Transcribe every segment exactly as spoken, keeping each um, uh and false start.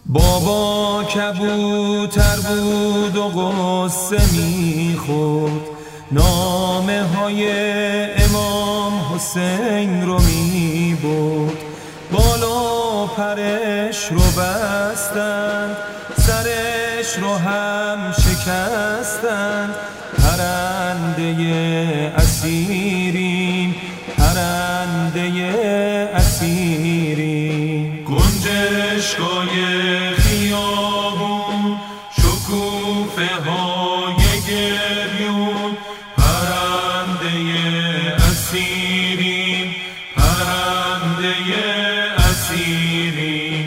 بابا کبوتر بود و قصه میخورد، نامه های امام حسین رو میبرد. بالا پرش رو بستند، سرش رو هم شکستند. پرنده اسیریم، پرنده اسیریم. گنجشگاه خیابون، شکوفه های گریون. پرنده اسیریم، پرنده اسیریم.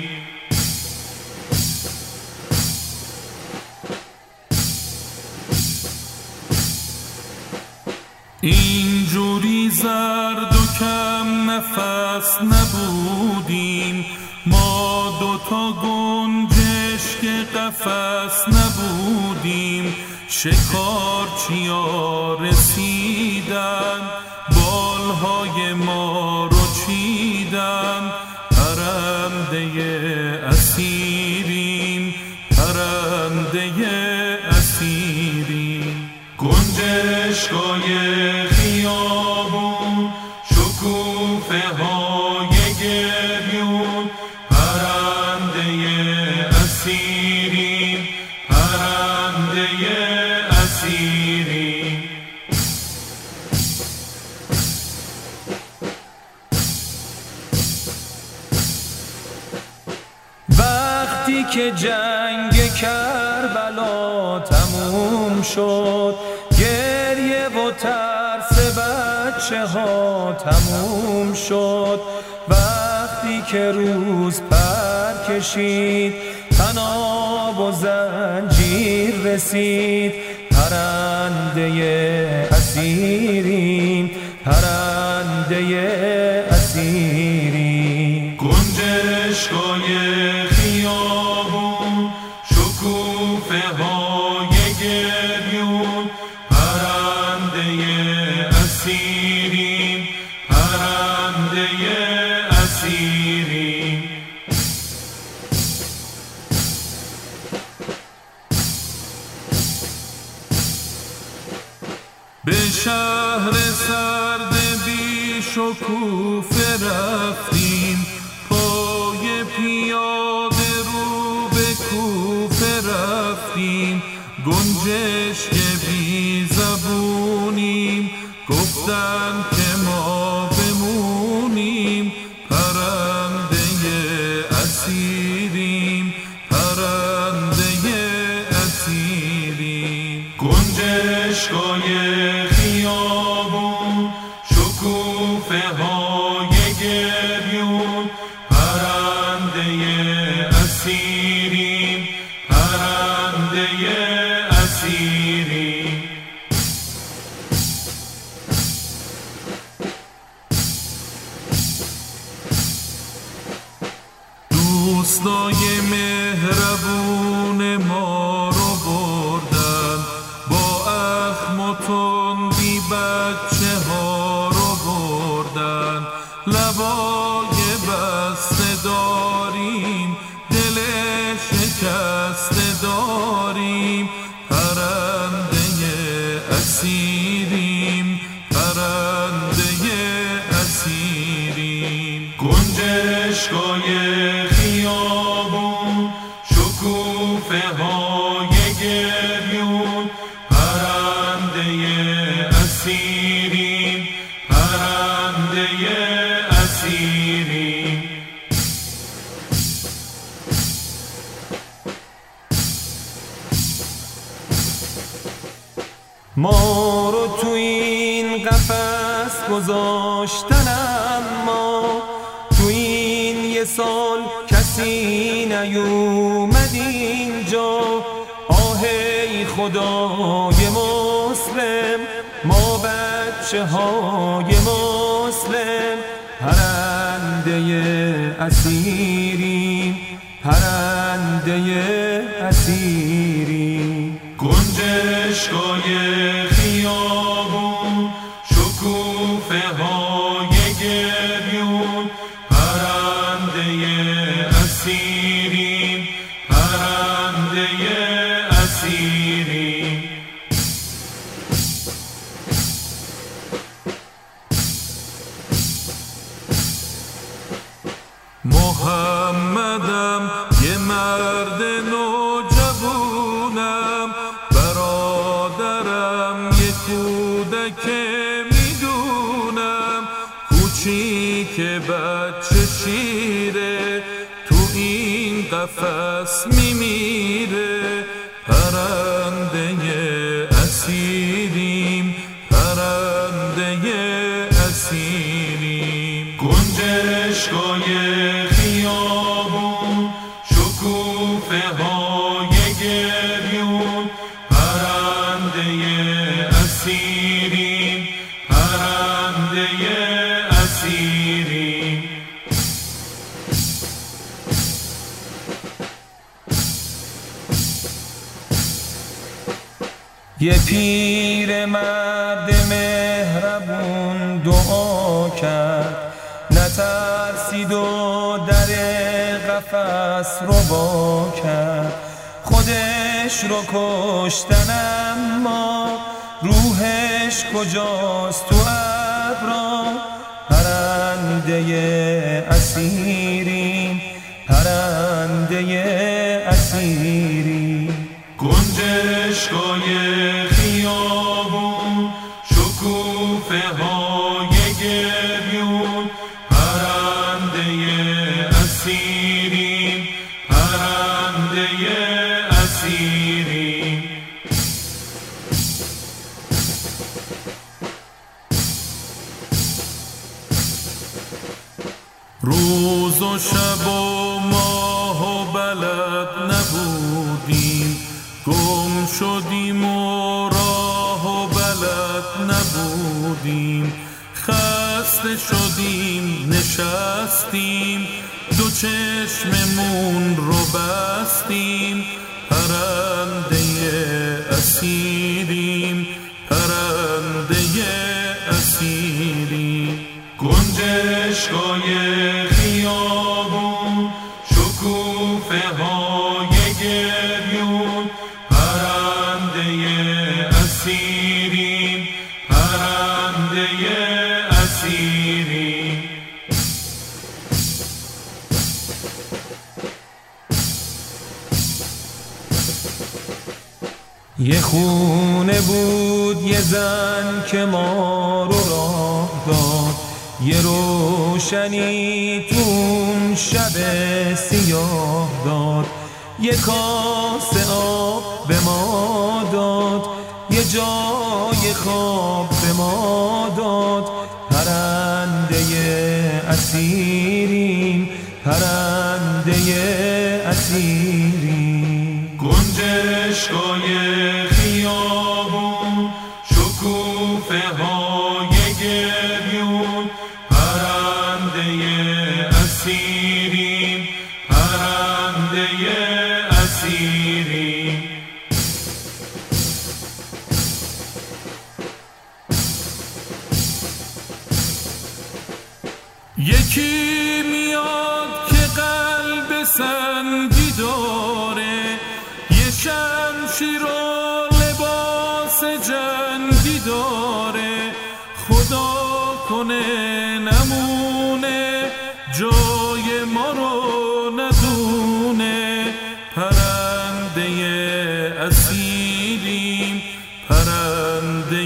اینجوری زرد و کم نفس نبودیم، ما دوتا گنجشک قفس نبودیم. شکارچیا رسیدن، بالهای ما رو چیدن. پرنده اسیریم، پرنده اسیریم. گنجشگاه خیابون، شکوفه های گریون. پرنده اسیریم، پرنده اسیریم. وقتی که جنگ کربلا تموم شد، گریه و ترس بچه ها تموم شد. وقتی که روز پر کشید، طناب و زنجیر رسید. پرنده اسیریم، پرنده اسیریم. گنجشگاه خیابون، شکوفه های گریون. پرنده اسیریم، پرنده اسیریم. به شهر سرد بی شکوفه رفتیم، پای پیاده رو به کوفه رفتیم. گنجشک بی زبونیم، گفتن که ما بمونیم. پرنده اسیریم، پرنده اسیریم. گنجشگاه خیابون، شکوفه های گریون. پرنده اسیریم، پرنده اسیریم. دوستای مهربون ما رو بردن، با اخم و تندی بچه ها رو بردن. لبای بسته داریم، دل شکسته داریم. پرنده اسیریم، پرنده اسیریم. گنجشگاه خیابون، شکوفه های گریون. پرنده اسیریم، پرنده اسیریم. ما رو تو این قفس گذاشتن، اما تو این یه سال کسی نیومد اینجا. آه ای خدای مسلم، ما بچه های مسلم. پرنده اسیریم، پرنده اسیریم. گنجشگاه خیابون، شکوفه های گریون. پرنده اسیریم، اسیریم. محمدم یه مرد نوجوونم، برادرم یه کودک میدونم، کوچیک بچه شیره تو این قفس میمیره. پرنده اسیریم، پرنده اسیریم. گنجشگاه خیابون، شکوفه های گریون، پرنده اسیریم، پرنده اسیریم. یه پیر مرد مهربون دعا کرد، نترسید و در قفس رو با کرد. خودش رو کشتن اما روحش کجاست تو ابرا. پرنده اسیریم، پرنده اسیریم. گنجشگاه خیابون، شکوفه های گریون، پرنده اسیریم، پرنده اسیریم. روز و شب و ماه و بلد نبودیم، گم شدیم و راه و بلد نبودیم. خسته شدیم نشستیم، دو چشممون رو بستیم. پرنده اسیریم، پرنده اسیریم. گنجشگاه خیابون، شکوفه های گریون، پرنده اسیریم، پرنده اسیریم. یه خونه بود یه زن که ما رو راه داد، یه روشنی تو اون شب سیاه داد. یه کاسه آب به ما داد، یه جای خواب به ما داد. پرنده اسیریم، پرنده اسیریم. گنجشگاه خیابون، شکوفه های گریون، پرنده اسیریم، پرنده اسیریم. یکی میاد که قلب سنگی داره، یه شمشیر و لباس جنگی داره. خدا کنه نمونه، جای ما رو ندونه. پرنده اسیریم، پرنده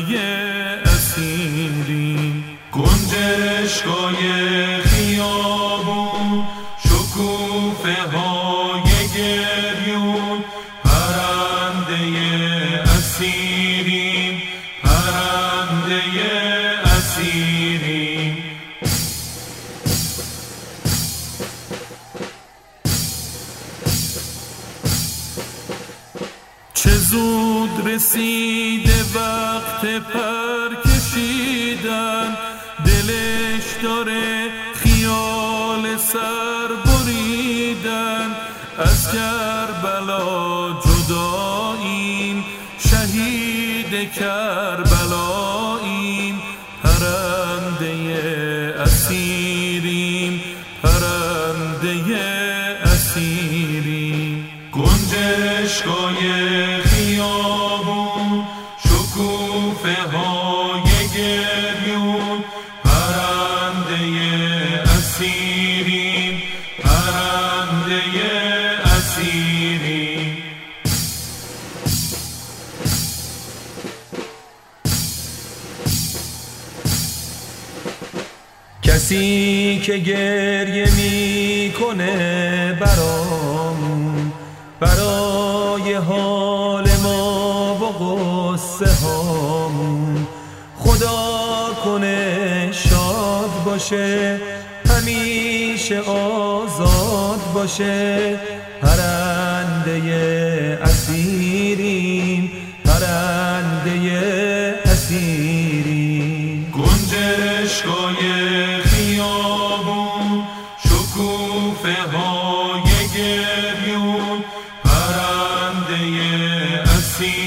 اسیریم. گنجشگاه خیابون، شکوفه های گریون، پرنده اسیریم، پرنده اسیریم. چه زود رسیده وقت پر کشیدن، دلش داره خیال سر بریدن. از کربلا جداییم، شهید کربلاییم. پرنده اسیریم، پرنده اسیریم. گنجشگاه خیابون، شکوفه های گریون، پرنده اسیریم، پرنده اسیریم. کسی که گریه میکنه برامون، برای حال ما و غصه هامون، خدا کنه شاد باشه، همیشه آزاد باشه. پرنده اسیریم، پرنده اسیریم. گنجشکای خیابون، شکوفه های گریون، پرنده اسیریم.